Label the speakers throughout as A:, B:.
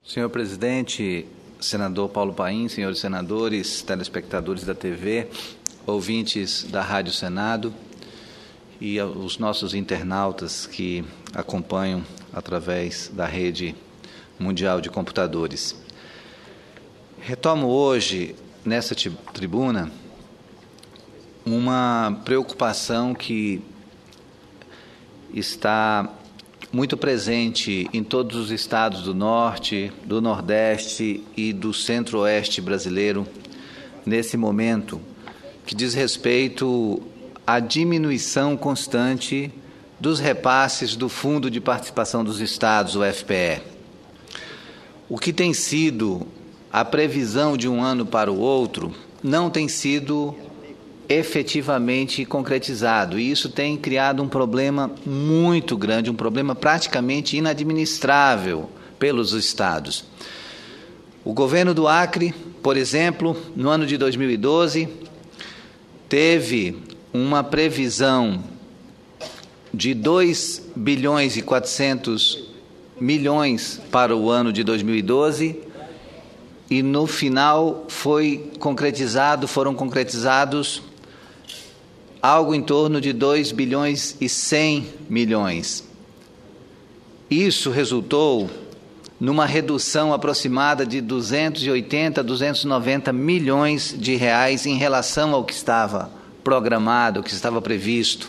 A: Senhor presidente, senador Paulo Paim, senhores senadores, telespectadores da TV, ouvintes da Rádio Senado e os nossos internautas que acompanham através da rede mundial de computadores. Retomo hoje, nessa tribuna, uma preocupação que está muito presente em todos os estados do Norte, do Nordeste e do Centro-Oeste brasileiro, nesse momento, que diz respeito à diminuição constante dos repasses do Fundo de Participação dos Estados, o FPE. O que tem sido a previsão de um ano para o outro não tem sido efetivamente concretizado, e isso tem criado um problema muito grande, um problema praticamente inadministrável pelos estados. O governo do Acre, por exemplo, no ano de 2012, teve uma previsão de 2 bilhões e 400 milhões para o ano de 2012, e no final foram concretizados algo em torno de 2 bilhões e 100 milhões. Isso resultou numa redução aproximada de 280 a 290 milhões de reais em relação ao que estava programado, ao que estava previsto.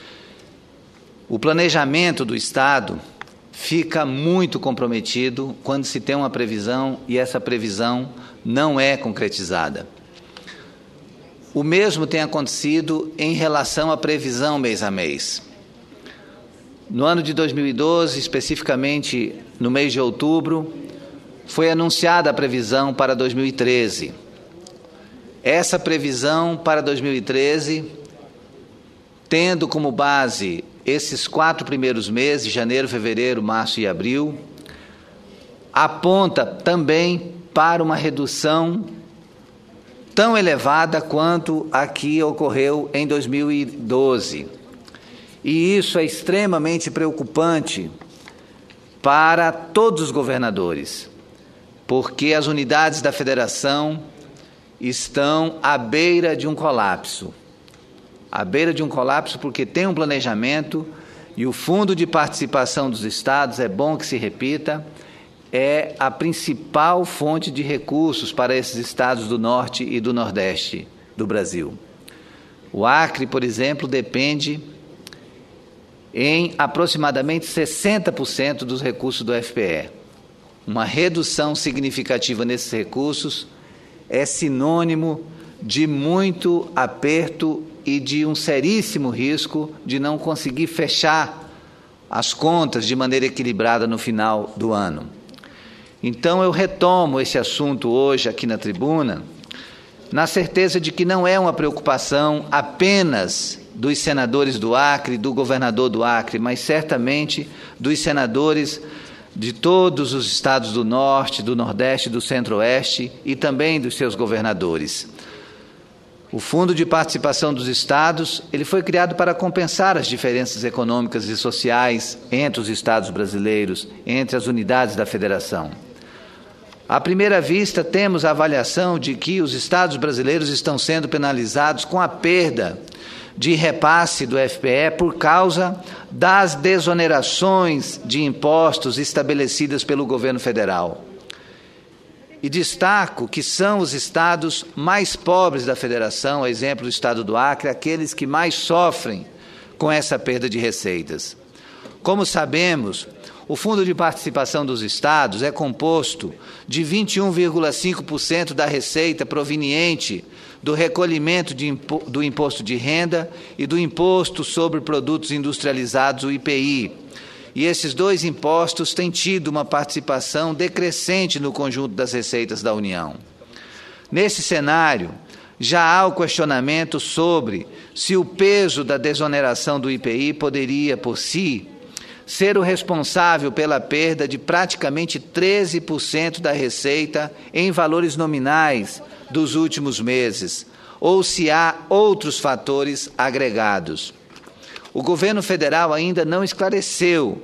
A: O planejamento do Estado fica muito comprometido quando se tem uma previsão e essa previsão não é concretizada. O mesmo tem acontecido em relação à previsão mês a mês. No ano de 2012, especificamente no mês de outubro, foi anunciada a previsão para 2013. Essa previsão para 2013, tendo como base esses 4 primeiros meses, janeiro, fevereiro, março e abril, aponta também para uma redução tão elevada quanto a que ocorreu em 2012. E isso é extremamente preocupante para todos os governadores, porque as unidades da federação estão à beira de um colapso. À beira de um colapso porque tem um planejamento e o Fundo de Participação dos Estados, é bom que se repita, é a principal fonte de recursos para esses estados do Norte e do Nordeste do Brasil. O Acre, por exemplo, depende em aproximadamente 60% dos recursos do FPE. Uma redução significativa nesses recursos é sinônimo de muito aperto e de um seríssimo risco de não conseguir fechar as contas de maneira equilibrada no final do ano. Então, eu retomo esse assunto hoje aqui na tribuna, na certeza de que não é uma preocupação apenas dos senadores do Acre, do governador do Acre, mas certamente dos senadores de todos os estados do Norte, do Nordeste, do Centro-Oeste e também dos seus governadores. O Fundo de Participação dos Estados, ele foi criado para compensar as diferenças econômicas e sociais entre os estados brasileiros, entre as unidades da federação. À primeira vista, temos a avaliação de que os estados brasileiros estão sendo penalizados com a perda de repasse do FPE por causa das desonerações de impostos estabelecidas pelo governo federal. E destaco que são os estados mais pobres da federação, a exemplo do estado do Acre, aqueles que mais sofrem com essa perda de receitas. Como sabemos, o Fundo de Participação dos Estados é composto de 21,5% da receita proveniente do recolhimento do imposto de renda e do imposto sobre produtos industrializados, o IPI. E esses dois impostos têm tido uma participação decrescente no conjunto das receitas da União. Nesse cenário, já há o questionamento sobre se o peso da desoneração do IPI poderia, por si, ser o responsável pela perda de praticamente 13% da receita em valores nominais dos últimos meses, ou se há outros fatores agregados. O governo federal ainda não esclareceu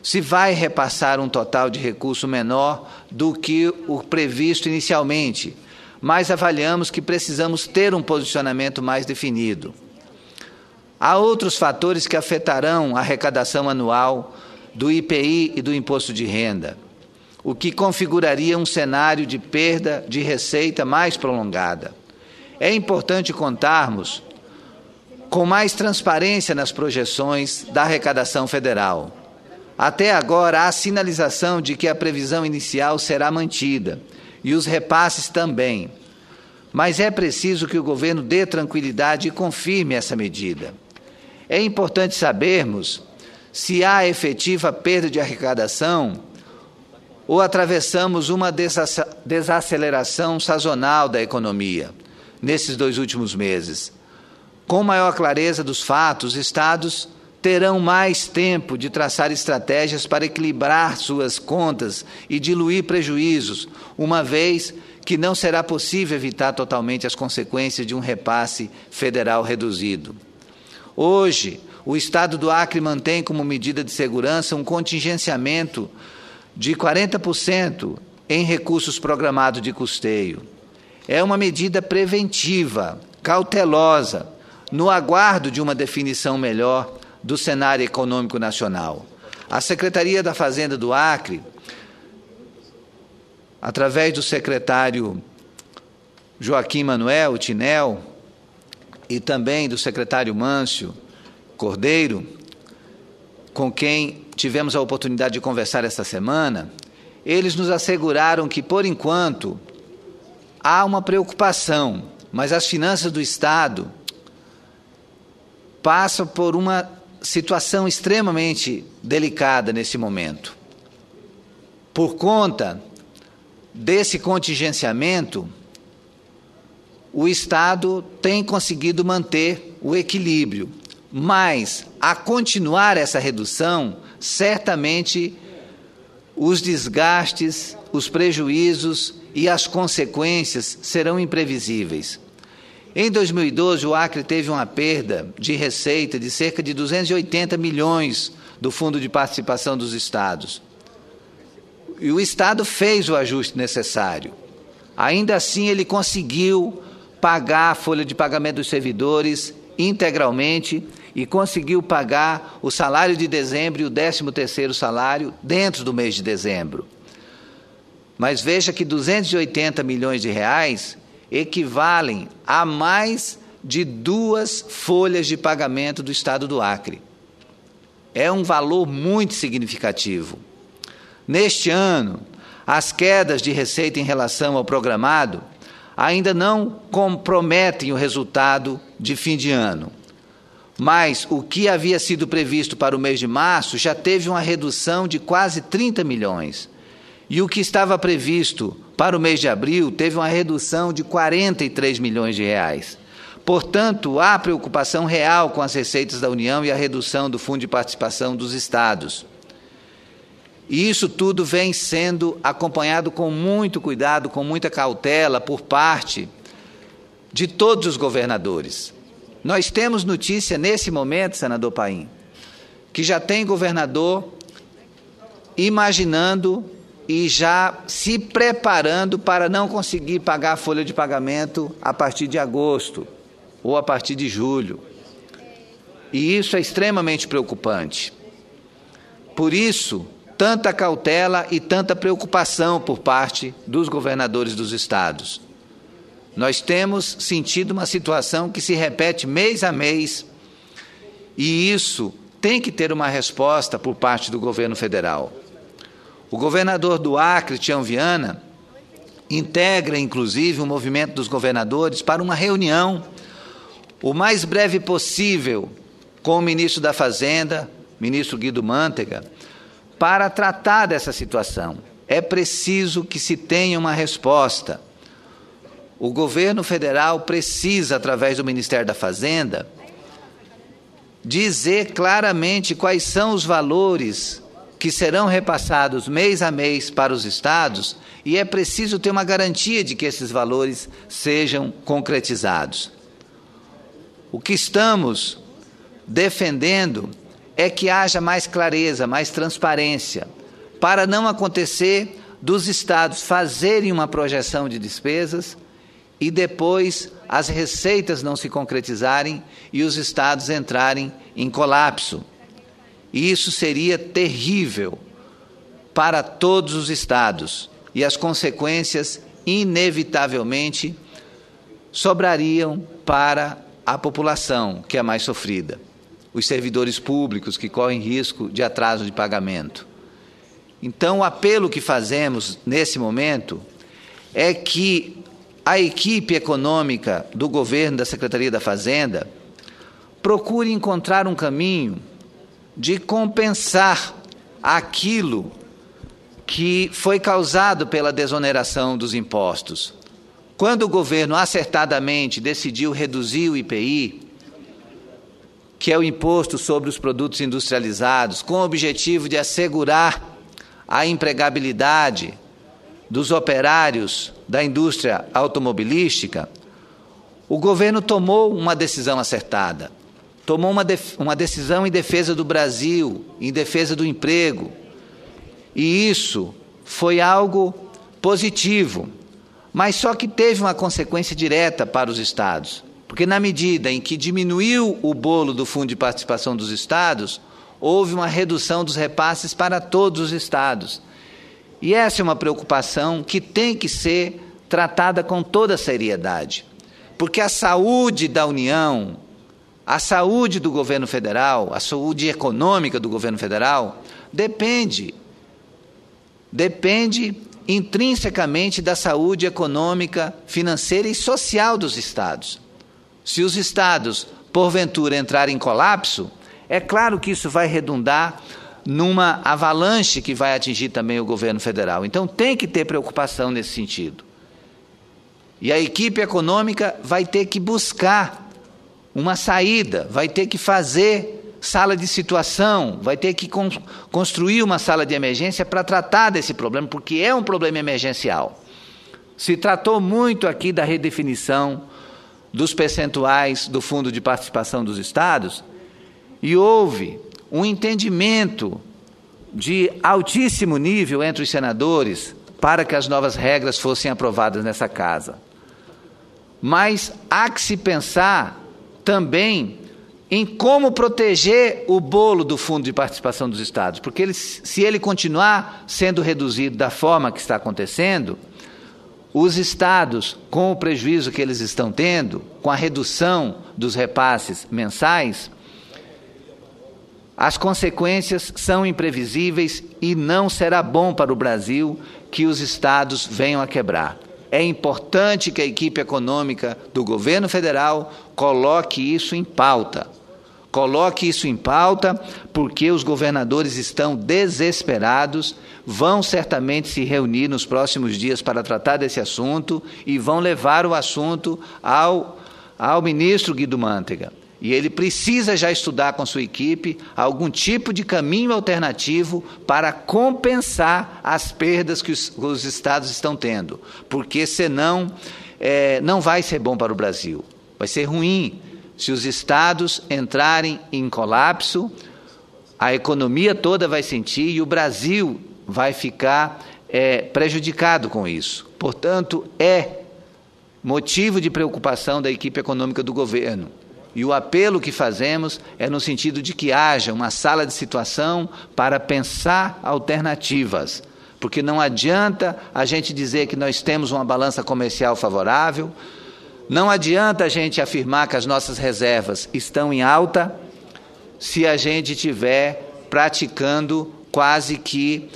A: se vai repassar um total de recurso menor do que o previsto inicialmente, mas avaliamos que precisamos ter um posicionamento mais definido. Há outros fatores que afetarão a arrecadação anual do IPI e do imposto de renda, o que configuraria um cenário de perda de receita mais prolongada. É importante contarmos com mais transparência nas projeções da arrecadação federal. Até agora, há sinalização de que a previsão inicial será mantida, e os repasses também. Mas é preciso que o governo dê tranquilidade e confirme essa medida. É importante sabermos se há efetiva perda de arrecadação ou atravessamos uma desaceleração sazonal da economia nesses 2 últimos meses. Com maior clareza dos fatos, os estados terão mais tempo de traçar estratégias para equilibrar suas contas e diluir prejuízos, uma vez que não será possível evitar totalmente as consequências de um repasse federal reduzido. Hoje, o Estado do Acre mantém como medida de segurança um contingenciamento de 40% em recursos programados de custeio. É uma medida preventiva, cautelosa, no aguardo de uma definição melhor do cenário econômico nacional. A Secretaria da Fazenda do Acre, através do secretário Joaquim Manuel Tinel e também do secretário Mâncio Cordeiro, com quem tivemos a oportunidade de conversar esta semana, eles nos asseguraram que, por enquanto, há uma preocupação, mas as finanças do Estado passam por uma situação extremamente delicada nesse momento. Por conta desse contingenciamento, o Estado tem conseguido manter o equilíbrio, mas, a continuar essa redução, certamente os desgastes, os prejuízos e as consequências serão imprevisíveis. Em 2012, o Acre teve uma perda de receita de cerca de 280 milhões do Fundo de Participação dos Estados. E o Estado fez o ajuste necessário. Ainda assim, ele conseguiu pagar a folha de pagamento dos servidores integralmente e conseguiu pagar o salário de dezembro e o 13º salário dentro do mês de dezembro. Mas veja que 280 milhões de reais equivalem a mais de 2 folhas de pagamento do Estado do Acre. É um valor muito significativo. Neste ano, as quedas de receita em relação ao programado ainda não comprometem o resultado de fim de ano. Mas o que havia sido previsto para o mês de março já teve uma redução de quase 30 milhões. E o que estava previsto para o mês de abril teve uma redução de 43 milhões de reais. Portanto, há preocupação real com as receitas da União e a redução do Fundo de Participação dos Estados. E isso tudo vem sendo acompanhado com muito cuidado, com muita cautela por parte de todos os governadores. Nós temos notícia nesse momento, senador Paim, que já tem governador imaginando e já se preparando para não conseguir pagar a folha de pagamento a partir de agosto ou a partir de julho. E isso é extremamente preocupante. Por isso, tanta cautela e tanta preocupação por parte dos governadores dos estados. Nós temos sentido uma situação que se repete mês a mês, e isso tem que ter uma resposta por parte do governo federal. O governador do Acre, Tião Viana, integra, inclusive, o movimento dos governadores para uma reunião o mais breve possível com o ministro da Fazenda, ministro Guido Mantega, para tratar dessa situação. É preciso que se tenha uma resposta. O governo federal precisa, através do Ministério da Fazenda, dizer claramente quais são os valores que serão repassados mês a mês para os estados, e é preciso ter uma garantia de que esses valores sejam concretizados. O que estamos defendendo é que haja mais clareza, mais transparência, para não acontecer dos estados fazerem uma projeção de despesas e depois as receitas não se concretizarem e os estados entrarem em colapso. E isso seria terrível para todos os estados e as consequências, inevitavelmente, sobrariam para a população, que é mais sofrida, os servidores públicos que correm risco de atraso de pagamento. Então, o apelo que fazemos nesse momento é que a equipe econômica do governo, da Secretaria da Fazenda, procure encontrar um caminho de compensar aquilo que foi causado pela desoneração dos impostos. Quando o governo acertadamente decidiu reduzir o IPI, que é o imposto sobre os produtos industrializados, com o objetivo de assegurar a empregabilidade dos operários da indústria automobilística, o governo tomou uma decisão acertada, tomou uma decisão em defesa do Brasil, em defesa do emprego, e isso foi algo positivo, mas só que teve uma consequência direta para os estados, porque na medida em que diminuiu o bolo do Fundo de Participação dos Estados, houve uma redução dos repasses para todos os estados. E essa é uma preocupação que tem que ser tratada com toda seriedade, porque a saúde da União, a saúde do governo federal, a saúde econômica do governo federal, depende intrinsecamente da saúde econômica, financeira e social dos estados. Se os estados, porventura, entrarem em colapso, é claro que isso vai redundar numa avalanche que vai atingir também o governo federal. Então, tem que ter preocupação nesse sentido. E a equipe econômica vai ter que buscar uma saída, vai ter que fazer sala de situação, vai ter que construir uma sala de emergência para tratar desse problema, porque é um problema emergencial. Se tratou muito aqui da redefinição dos percentuais do Fundo de Participação dos Estados, e houve um entendimento de altíssimo nível entre os senadores para que as novas regras fossem aprovadas nessa casa. Mas há que se pensar também em como proteger o bolo do Fundo de Participação dos Estados, porque se ele continuar sendo reduzido da forma que está acontecendo, os estados, com o prejuízo que eles estão tendo, com a redução dos repasses mensais, as consequências são imprevisíveis e não será bom para o Brasil que os estados venham a quebrar. É importante que a equipe econômica do governo federal coloque isso em pauta. Coloque isso em pauta, porque os governadores estão desesperados, vão certamente se reunir nos próximos dias para tratar desse assunto e vão levar o assunto ao ministro Guido Mantega. E ele precisa já estudar com sua equipe algum tipo de caminho alternativo para compensar as perdas que os estados estão tendo, porque senão não vai ser bom para o Brasil. Vai ser ruim se os estados entrarem em colapso, a economia toda vai sentir e o Brasil vai ficar prejudicado com isso. Portanto, é motivo de preocupação da equipe econômica do governo. E o apelo que fazemos é no sentido de que haja uma sala de situação para pensar alternativas, porque não adianta a gente dizer que nós temos uma balança comercial favorável, não adianta a gente afirmar que as nossas reservas estão em alta, se a gente estiver praticando quase que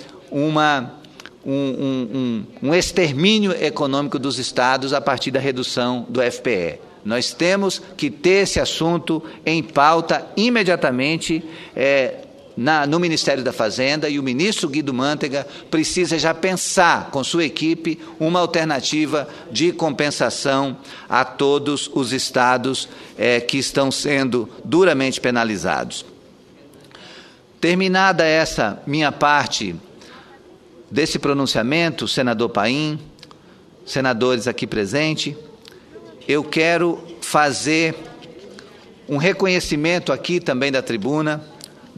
A: um extermínio econômico dos estados a partir da redução do FPE. Nós temos que ter esse assunto em pauta imediatamente no Ministério da Fazenda, e o ministro Guido Mantega precisa já pensar com sua equipe uma alternativa de compensação a todos os estados que estão sendo duramente penalizados. Terminada essa minha parte desse pronunciamento, senador Paim, senadores aqui presentes, eu quero fazer um reconhecimento aqui também da tribuna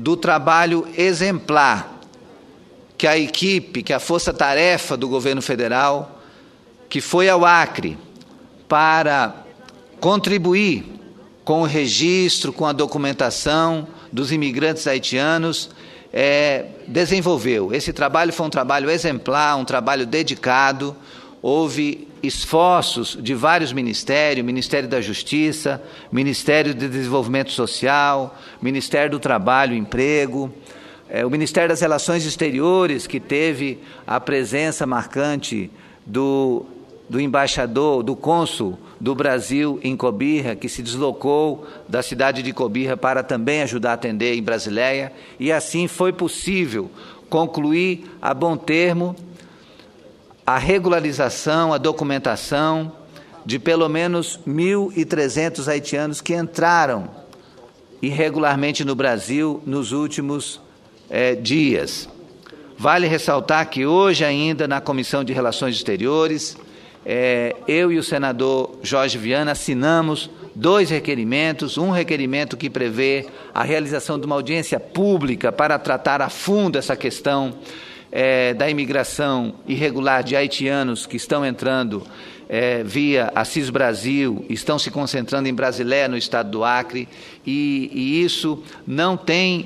A: do trabalho exemplar que a equipe, que a força-tarefa do governo federal, que foi ao Acre para contribuir com o registro, com a documentação dos imigrantes haitianos, desenvolveu. Esse trabalho foi um trabalho exemplar, um trabalho dedicado. Houve esforços de vários ministérios, Ministério da Justiça, Ministério de Desenvolvimento Social, Ministério do Trabalho e Emprego, o Ministério das Relações Exteriores, que teve a presença marcante do embaixador, do cônsul do Brasil em Cobija, que se deslocou da cidade de Cobija para também ajudar a atender em Brasileia, e assim foi possível concluir a bom termo a regularização, a documentação de pelo menos 1.300 haitianos que entraram irregularmente no Brasil nos últimos dias. Vale ressaltar que hoje ainda na Comissão de Relações Exteriores, eu e o senador Jorge Viana assinamos 2 requerimentos, um requerimento que prevê a realização de uma audiência pública para tratar a fundo essa questão da imigração irregular de haitianos que estão entrando via Assis Brasil, estão se concentrando em Brasileia, no estado do Acre, e isso não tem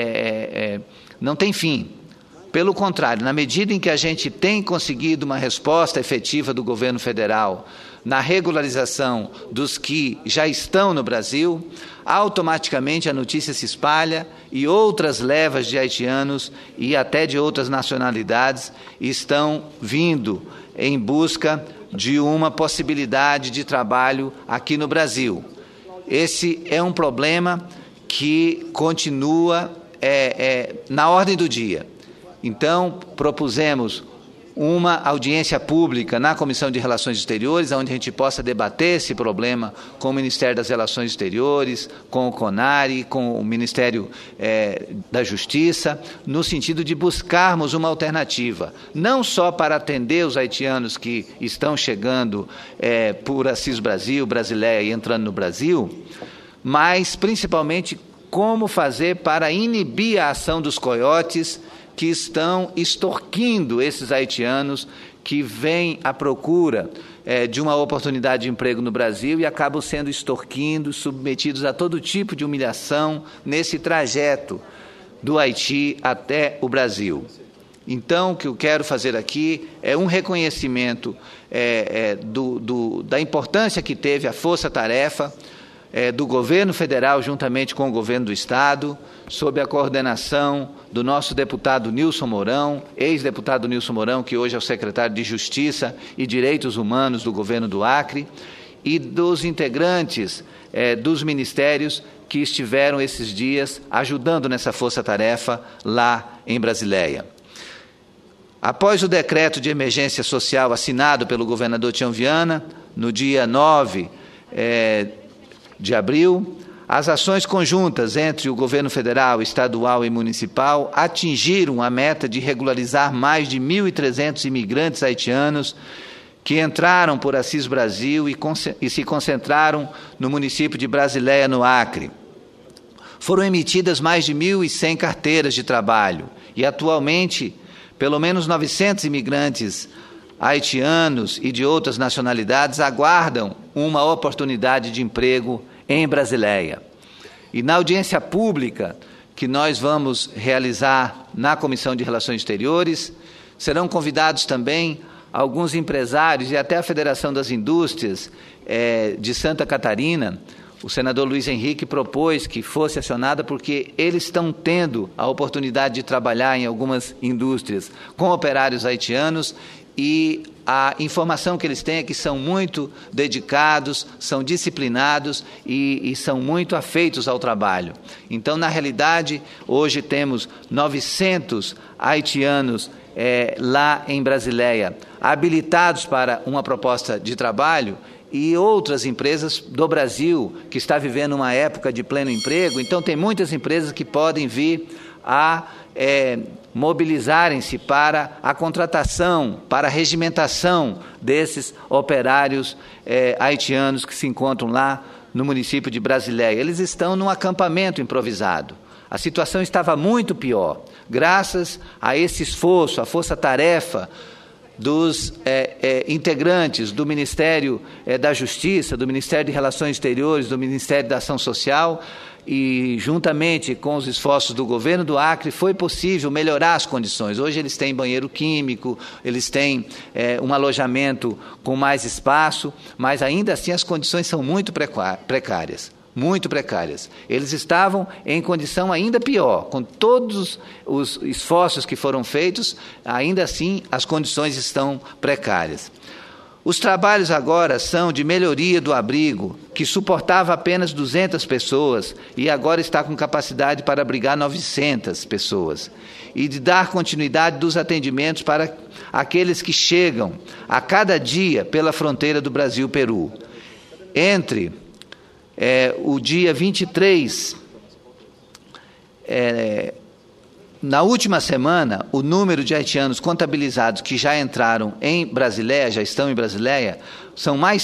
A: fim. Pelo contrário, na medida em que a gente tem conseguido uma resposta efetiva do governo federal na regularização dos que já estão no Brasil, automaticamente a notícia se espalha e outras levas de haitianos e até de outras nacionalidades estão vindo em busca de uma possibilidade de trabalho aqui no Brasil. Esse é um problema que continua na ordem do dia. Então, propusemos uma audiência pública na Comissão de Relações Exteriores, onde a gente possa debater esse problema com o Ministério das Relações Exteriores, com o CONARE, com o Ministério da Justiça, no sentido de buscarmos uma alternativa, não só para atender os haitianos que estão chegando por Assis Brasil, Brasileia e entrando no Brasil, mas principalmente como fazer para inibir a ação dos coiotes que estão extorquindo esses haitianos que vêm à procura de uma oportunidade de emprego no Brasil e acabam sendo extorquidos, submetidos a todo tipo de humilhação nesse trajeto do Haiti até o Brasil. Então, o que eu quero fazer aqui é um reconhecimento da importância que teve a força-tarefa do governo federal, juntamente com o governo do Estado, sob a coordenação do nosso deputado Nilson Mourão, ex-deputado Nilson Mourão, que hoje é o secretário de Justiça e Direitos Humanos do governo do Acre, e dos integrantes dos ministérios que estiveram esses dias ajudando nessa força-tarefa lá em Brasileia. Após o decreto de emergência social assinado pelo governador Tião Viana, no dia 9 de abril, as ações conjuntas entre o governo federal, estadual e municipal atingiram a meta de regularizar mais de 1.300 imigrantes haitianos que entraram por Assis Brasil e se concentraram no município de Brasileia, no Acre. Foram emitidas mais de 1.100 carteiras de trabalho e, atualmente, pelo menos 900 imigrantes haitianos e de outras nacionalidades aguardam uma oportunidade de emprego em Brasileia. E na audiência pública que nós vamos realizar na Comissão de Relações Exteriores, serão convidados também alguns empresários e até a Federação das Indústrias de Santa Catarina. O senador Luiz Henrique propôs que fosse acionada porque eles estão tendo a oportunidade de trabalhar em algumas indústrias com operários haitianos e a informação que eles têm é que são muito dedicados, são disciplinados e são muito afeitos ao trabalho. Então, na realidade, hoje temos 900 haitianos lá em Brasileia, habilitados para uma proposta de trabalho, e outras empresas do Brasil que está vivendo uma época de pleno emprego. Então, tem muitas empresas que podem vir a mobilizarem-se para a contratação, para a regimentação desses operários haitianos que se encontram lá no município de Brasileia. Eles estão num acampamento improvisado. A situação estava muito pior. Graças a esse esforço, a força-tarefa dos integrantes do Ministério da Justiça, do Ministério de Relações Exteriores, do Ministério da Ação Social, e juntamente com os esforços do governo do Acre, foi possível melhorar as condições. Hoje eles têm banheiro químico, eles têm um alojamento com mais espaço, mas ainda assim as condições são muito precárias. Muito precárias. Eles estavam em condição ainda pior, com todos os esforços que foram feitos, ainda assim as condições estão precárias. Os trabalhos agora são de melhoria do abrigo, que suportava apenas 200 pessoas e agora está com capacidade para abrigar 900 pessoas. E de dar continuidade dos atendimentos para aqueles que chegam a cada dia pela fronteira do Brasil-Peru. Entre o dia 23, na última semana, o número de haitianos contabilizados que já entraram em Brasileia, já estão em Brasileia, são mais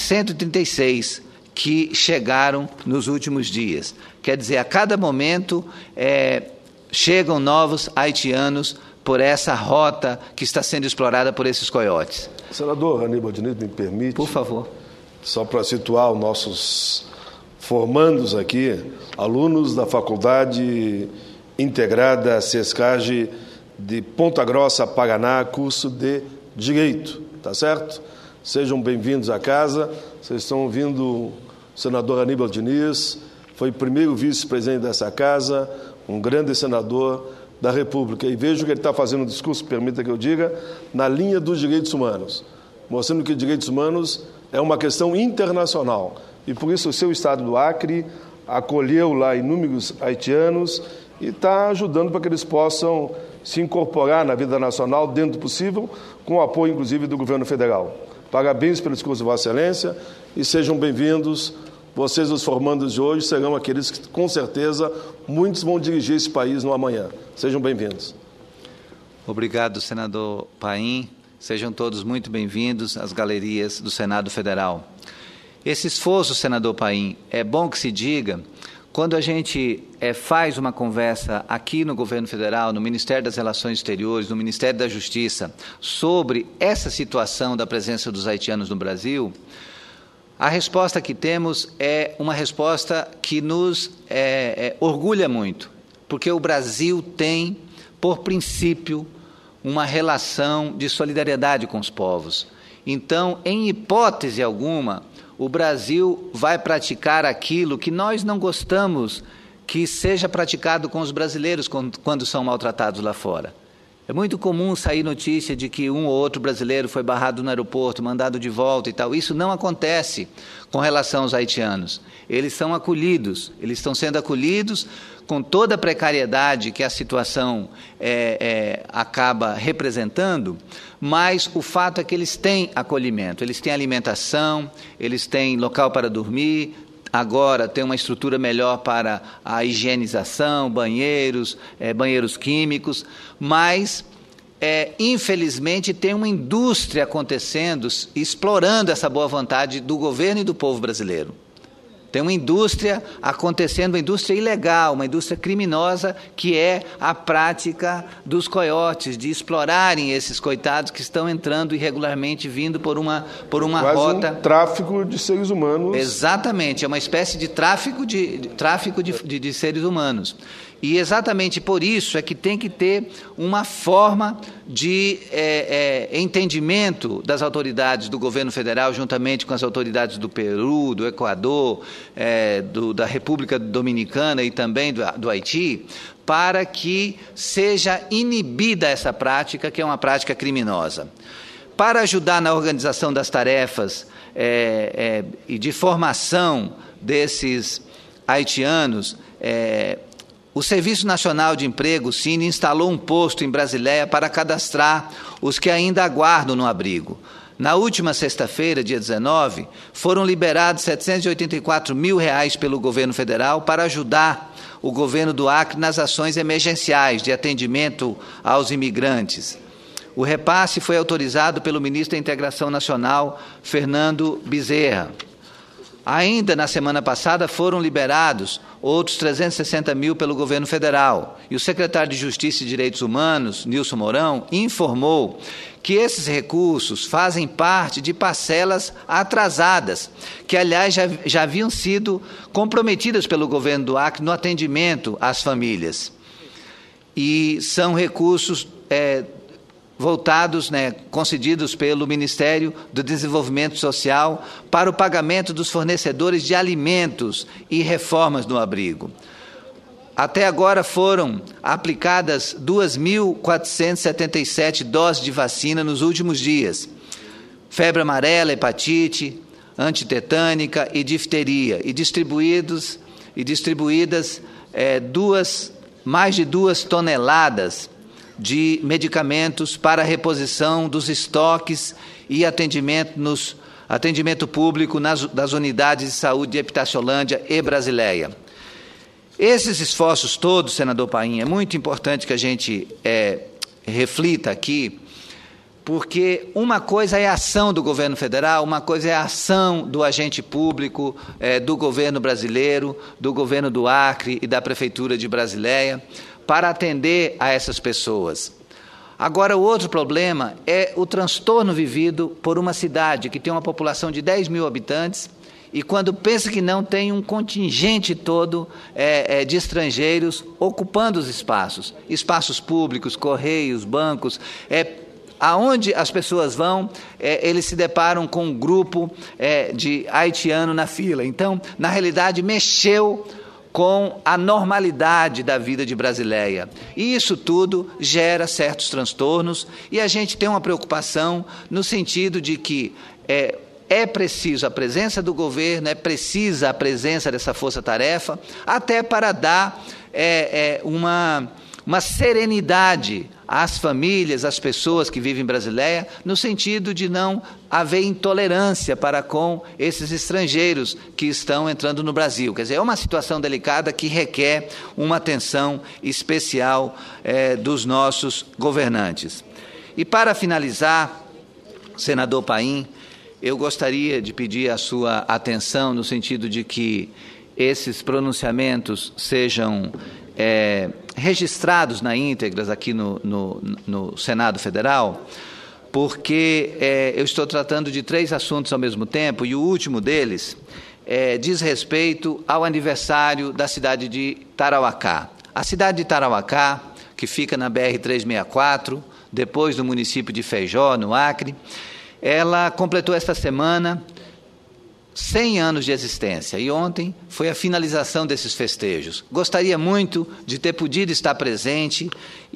A: 136 que chegaram nos últimos dias. Quer dizer, a cada momento chegam novos haitianos por essa rota que está sendo explorada por esses coiotes.
B: Senador Aníbal Diniz, me permite?
A: Por favor.
B: Só para situar os nossos formandos aqui, alunos da Faculdade Integrada SESCAGE de Ponta Grossa, Paraná, curso de Direito, tá certo? Sejam bem-vindos à casa. Vocês estão ouvindo o senador Aníbal Diniz, foi primeiro vice-presidente dessa casa, um grande senador da República. E vejo que ele está fazendo um discurso, permita que eu diga, na linha dos direitos humanos, mostrando que direitos humanos é uma questão internacional. E por isso o seu estado do Acre acolheu lá inúmeros haitianos e está ajudando para que eles possam se incorporar na vida nacional dentro do possível, com o apoio, inclusive, do governo federal. Parabéns pelo discurso de Vossa Excelência e sejam bem-vindos. Vocês, os formandos de hoje, serão aqueles que, com certeza, muitos vão dirigir esse país no amanhã. Sejam bem-vindos.
A: Obrigado, senador Paim. Sejam todos muito bem-vindos às galerias do Senado Federal. Esse esforço, senador Paim, é bom que se diga, quando a gente faz uma conversa aqui no governo federal, no Ministério das Relações Exteriores, no Ministério da Justiça, sobre essa situação da presença dos haitianos no Brasil, a resposta que temos é uma resposta que nos orgulha muito, porque o Brasil tem, por princípio, uma relação de solidariedade com os povos. Então, em hipótese alguma, o Brasil vai praticar aquilo que nós não gostamos que seja praticado com os brasileiros quando são maltratados lá fora. É muito comum sair notícia de que um ou outro brasileiro foi barrado no aeroporto, mandado de volta e tal. Isso não acontece com relação aos haitianos. Eles são acolhidos, eles estão sendo acolhidos com toda a precariedade que a situação acaba representando, mas o fato é que eles têm acolhimento, eles têm alimentação, eles têm local para dormir, agora tem uma estrutura melhor para a higienização, banheiros, banheiros químicos, mas, infelizmente, tem uma indústria acontecendo, explorando essa boa vontade do governo e do povo brasileiro. Tem uma indústria acontecendo, uma indústria ilegal, uma indústria criminosa, que é a prática dos coiotes, de explorarem esses coitados que estão entrando irregularmente, vindo por uma
B: quase
A: rota...
B: um tráfico de seres humanos.
A: Exatamente, é uma espécie de tráfico de seres humanos. E exatamente por isso é que tem que ter uma forma de entendimento das autoridades do governo federal, juntamente com as autoridades do Peru, do Equador, da República Dominicana e também do Haiti, para que seja inibida essa prática, que é uma prática criminosa. Para ajudar na organização das tarefas e de formação desses haitianos, o Serviço Nacional de Emprego, o SINE, instalou um posto em Brasileia para cadastrar os que ainda aguardam no abrigo. Na última sexta-feira, dia 19, foram liberados R$ 784 mil pelo governo federal para ajudar o governo do Acre nas ações emergenciais de atendimento aos imigrantes. O repasse foi autorizado pelo ministro da Integração Nacional, Fernando Bezerra. Ainda na semana passada foram liberados outros 360 mil pelo governo federal. E o secretário de Justiça e Direitos Humanos, Nilson Mourão, informou que esses recursos fazem parte de parcelas atrasadas, que, aliás, já haviam sido comprometidas pelo governo do Acre no atendimento às famílias. E são recursos voltados, concedidos pelo Ministério do Desenvolvimento Social para o pagamento dos fornecedores de alimentos e reformas no abrigo. Até agora foram aplicadas 2.477 doses de vacina nos últimos dias. Febre amarela, hepatite, antitetânica e difteria, e distribuídas mais de 2 toneladas de medicamentos para a reposição dos estoques e atendimento público das unidades de saúde de Epitaciolândia e Brasileia. Esses esforços todos, senador Paim, é muito importante que a gente reflita aqui, porque uma coisa é a ação do governo federal, uma coisa é a ação do agente público, do governo brasileiro, do governo do Acre e da Prefeitura de Brasileia, para atender a essas pessoas. Agora, o outro problema é o transtorno vivido por uma cidade que tem uma população de 10 mil habitantes e, quando pensa que não, tem um contingente todo de estrangeiros ocupando os espaços públicos, correios, bancos. Aonde as pessoas vão, eles se deparam com um grupo de haitiano na fila. Então, na realidade, mexeu com a normalidade da vida de Brasileia. E isso tudo gera certos transtornos, e a gente tem uma preocupação no sentido de que é preciso a presença do governo, é precisa a presença dessa força-tarefa, até para dar uma serenidade às famílias, às pessoas que vivem em Brasileia, no sentido de não haver intolerância para com esses estrangeiros que estão entrando no Brasil. Quer dizer, é uma situação delicada que requer uma atenção especial dos nossos governantes. E para finalizar, senador Paim, eu gostaria de pedir a sua atenção no sentido de que esses pronunciamentos sejam registrados na íntegra aqui no Senado Federal, porque eu estou tratando de 3 assuntos ao mesmo tempo, e o último deles diz respeito ao aniversário da cidade de Tarauacá. A cidade de Tarauacá, que fica na BR-364, depois do município de Feijó, no Acre, ela completou esta semana 100 anos de existência, e ontem foi a finalização desses festejos. Gostaria muito de ter podido estar presente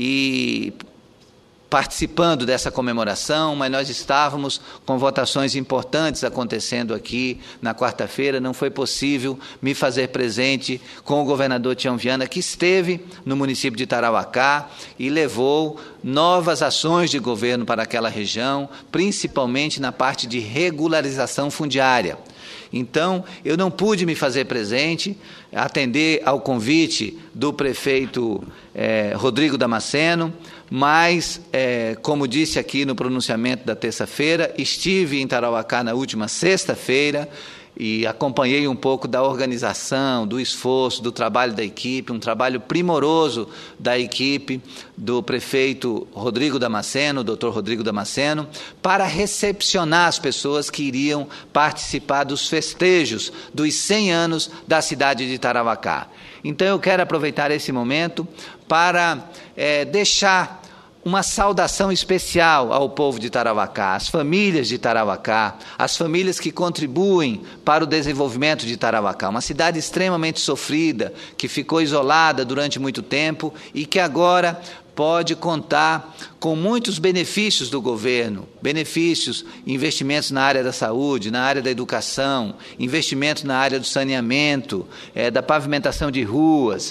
A: e participando dessa comemoração, mas nós estávamos com votações importantes acontecendo aqui na quarta-feira, não foi possível me fazer presente com o governador Tião Viana, que esteve no município de Tarauacá e levou novas ações de governo para aquela região, principalmente na parte de regularização fundiária. Então, eu não pude me fazer presente, atender ao convite do prefeito Rodrigo Damasceno, mas, como disse aqui no pronunciamento da terça-feira, estive em Tarauacá na última sexta-feira e acompanhei um pouco da organização, do esforço, do trabalho da equipe, um trabalho primoroso da equipe do prefeito Rodrigo Damasceno, doutor Rodrigo Damasceno, para recepcionar as pessoas que iriam participar dos festejos dos 100 anos da cidade de Tarauacá. Então, eu quero aproveitar esse momento para deixar uma saudação especial ao povo de Tarauacá, às famílias de Tarauacá, às famílias que contribuem para o desenvolvimento de Tarauacá, uma cidade extremamente sofrida, que ficou isolada durante muito tempo e que agora pode contar com muitos benefícios do governo, benefícios, investimentos na área da saúde, na área da educação, investimentos na área do saneamento, da pavimentação de ruas,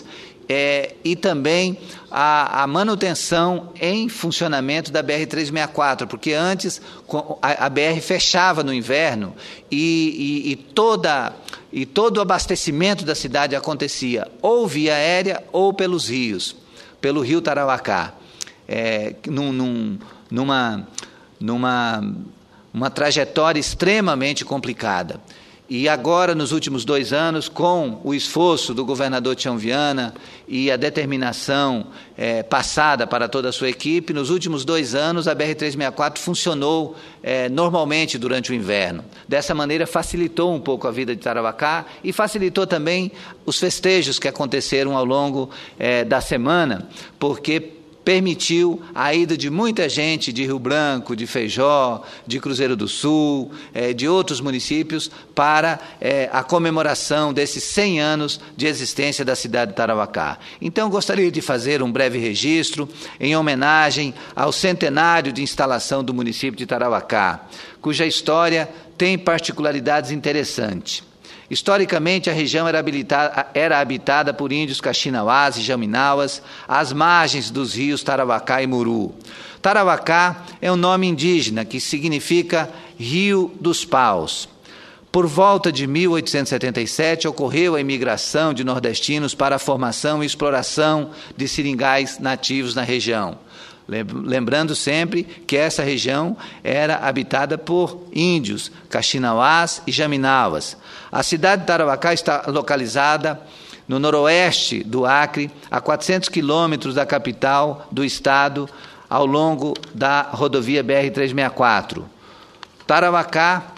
A: e também a manutenção em funcionamento da BR-364, porque antes a BR fechava no inverno e todo o abastecimento da cidade acontecia ou via aérea ou pelos rios, pelo rio Tarauacá, numa trajetória extremamente complicada. E agora, nos últimos 2 anos, com o esforço do governador Tião Viana e a determinação passada para toda a sua equipe, nos últimos 2 anos a BR-364 funcionou normalmente durante o inverno. Dessa maneira facilitou um pouco a vida de Tarauacá e facilitou também os festejos que aconteceram ao longo da semana, porque permitiu a ida de muita gente de Rio Branco, de Feijó, de Cruzeiro do Sul, de outros municípios, para a comemoração desses 100 anos de existência da cidade de Tarauacá. Então, gostaria de fazer um breve registro em homenagem ao centenário de instalação do município de Tarauacá, cuja história tem particularidades interessantes. Historicamente, a região era habitada por índios caxinauás e jaminauas, às margens dos rios Tarauacá e Muru. Tarauacá é um nome indígena que significa Rio dos Paus. Por volta de 1877, ocorreu a imigração de nordestinos para a formação e exploração de seringais nativos na região. Lembrando sempre que essa região era habitada por índios, caxinauás e jaminauas. A cidade de Tarauacá está localizada no noroeste do Acre, a 400 quilômetros da capital do estado, ao longo da rodovia BR-364. Tarauacá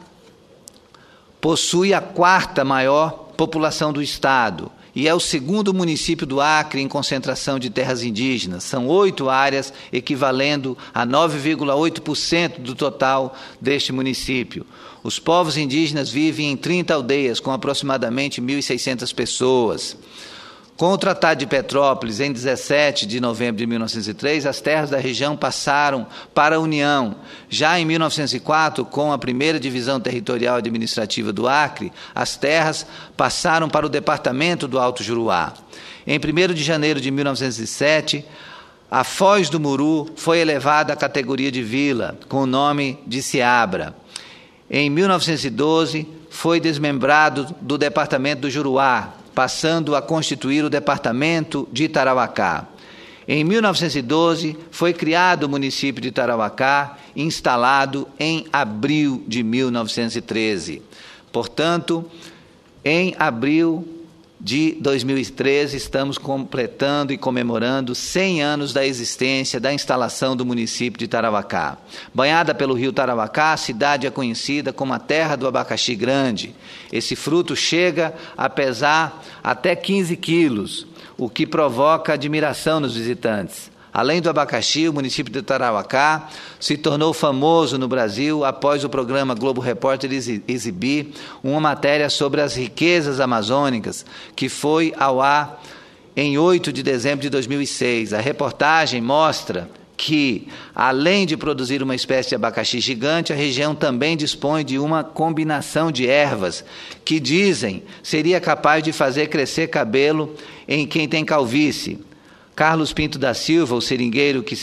A: possui a 4ª maior população do estado e é o 2º município do Acre em concentração de terras indígenas. São 8 áreas, equivalendo a 9,8% do total deste município. Os povos indígenas vivem em 30 aldeias, com aproximadamente 1.600 pessoas. Com o Tratado de Petrópolis, em 17 de novembro de 1903, as terras da região passaram para a União. Já em 1904, com a 1ª Divisão Territorial Administrativa do Acre, as terras passaram para o Departamento do Alto Juruá. Em 1º de janeiro de 1907, a Foz do Muru foi elevada à categoria de vila, com o nome de Seabra. Em 1912, foi desmembrado do Departamento do Juruá, passando a constituir o departamento de Tarauacá. Em 1912, foi criado o município de Tarauacá, instalado em abril de 1913. Portanto, em abril de 2013, estamos completando e comemorando 100 anos da existência da instalação do município de Tarauacá. Banhada pelo rio Tarauacá, a cidade é conhecida como a terra do abacaxi grande. Esse fruto chega a pesar até 15 quilos, o que provoca admiração nos visitantes. Além do abacaxi, o município de Tarauacá se tornou famoso no Brasil após o programa Globo Repórter exibir uma matéria sobre as riquezas amazônicas, que foi ao ar em 8 de dezembro de 2006. A reportagem mostra que, além de produzir uma espécie de abacaxi gigante, a região também dispõe de uma combinação de ervas que, dizem, seria capaz de fazer crescer cabelo em quem tem calvície. Carlos Pinto da Silva, o seringueiro que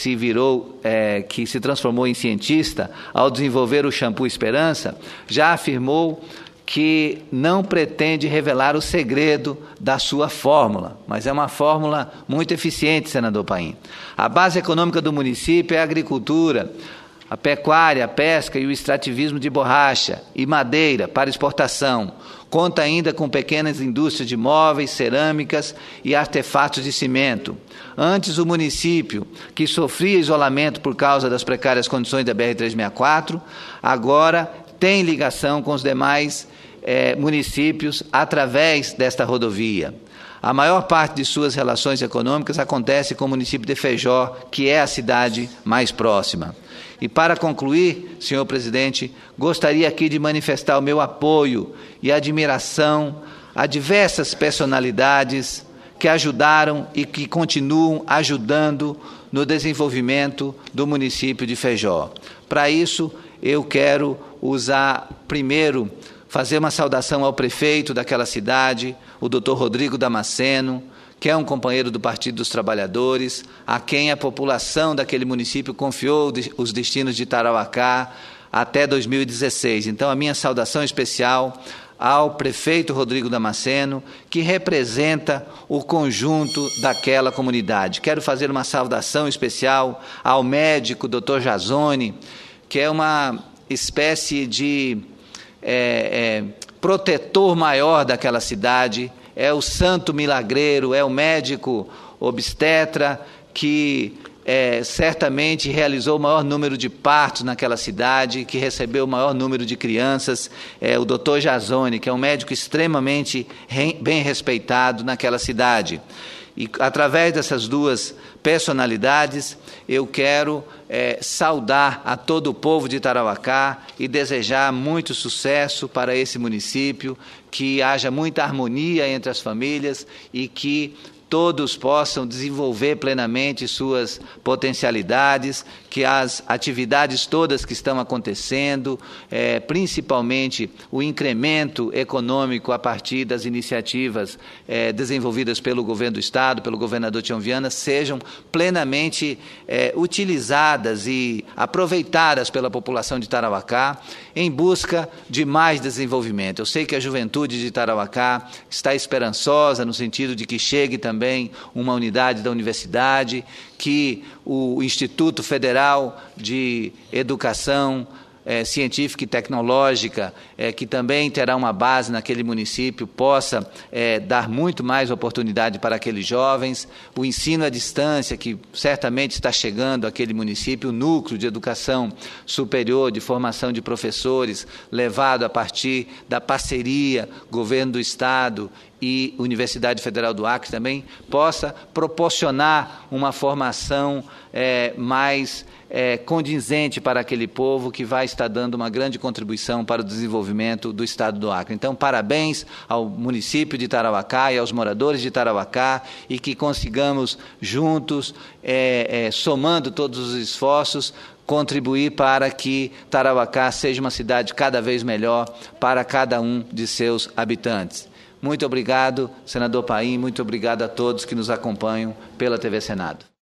A: se transformou em cientista ao desenvolver o shampoo Esperança, já afirmou que não pretende revelar o segredo da sua fórmula, mas é uma fórmula muito eficiente, senador Paim. A base econômica do município é a agricultura, a pecuária, a pesca e o extrativismo de borracha e madeira para exportação. Conta ainda com pequenas indústrias de móveis, cerâmicas e artefatos de cimento. Antes, o município, que sofria isolamento por causa das precárias condições da BR-364, agora tem ligação com os demais municípios através desta rodovia. A maior parte de suas relações econômicas acontece com o município de Feijó, que é a cidade mais próxima. E para concluir, senhor presidente, gostaria aqui de manifestar o meu apoio e admiração a diversas personalidades que ajudaram e que continuam ajudando no desenvolvimento do município de Feijó. Para isso, eu quero primeiro, fazer uma saudação ao prefeito daquela cidade, o doutor Rodrigo Damasceno, que é um companheiro do Partido dos Trabalhadores, a quem a população daquele município confiou os destinos de Tarauacá até 2016. Então, a minha saudação especial ao prefeito Rodrigo Damasceno, que representa o conjunto daquela comunidade. Quero fazer uma saudação especial ao médico Dr. Jazone, que é uma espécie de protetor maior daquela cidade, é o santo milagreiro, é o médico obstetra que certamente realizou o maior número de partos naquela cidade, que recebeu o maior número de crianças, o Dr. Jazone, que é um médico extremamente bem respeitado naquela cidade. E através dessas duas personalidades, eu quero saudar a todo o povo de Tarauacá e desejar muito sucesso para esse município, que haja muita harmonia entre as famílias e que todos possam desenvolver plenamente suas potencialidades, que as atividades todas que estão acontecendo, principalmente o incremento econômico a partir das iniciativas desenvolvidas pelo governo do Estado, pelo governador Tião Viana, sejam plenamente utilizadas e aproveitadas pela população de Tarauacá em busca de mais desenvolvimento. Eu sei que a juventude de Tarauacá está esperançosa no sentido de que chegue também uma unidade da universidade, que o Instituto Federal de Educação Científica e Tecnológica, que também terá uma base naquele município, possa dar muito mais oportunidade para aqueles jovens, o ensino à distância, que certamente está chegando àquele município, o núcleo de educação superior, de formação de professores, levado a partir da parceria Governo do Estado e Universidade Federal do Acre também, possa proporcionar uma formação mais condizente para aquele povo, que vai estar dando uma grande contribuição para o desenvolvimento do Estado do Acre. Então, parabéns ao município de Tarauacá e aos moradores de Tarauacá, e que consigamos juntos, somando todos os esforços, contribuir para que Tarauacá seja uma cidade cada vez melhor para cada um de seus habitantes. Muito obrigado, senador Paim, muito obrigado a todos que nos acompanham pela TV Senado.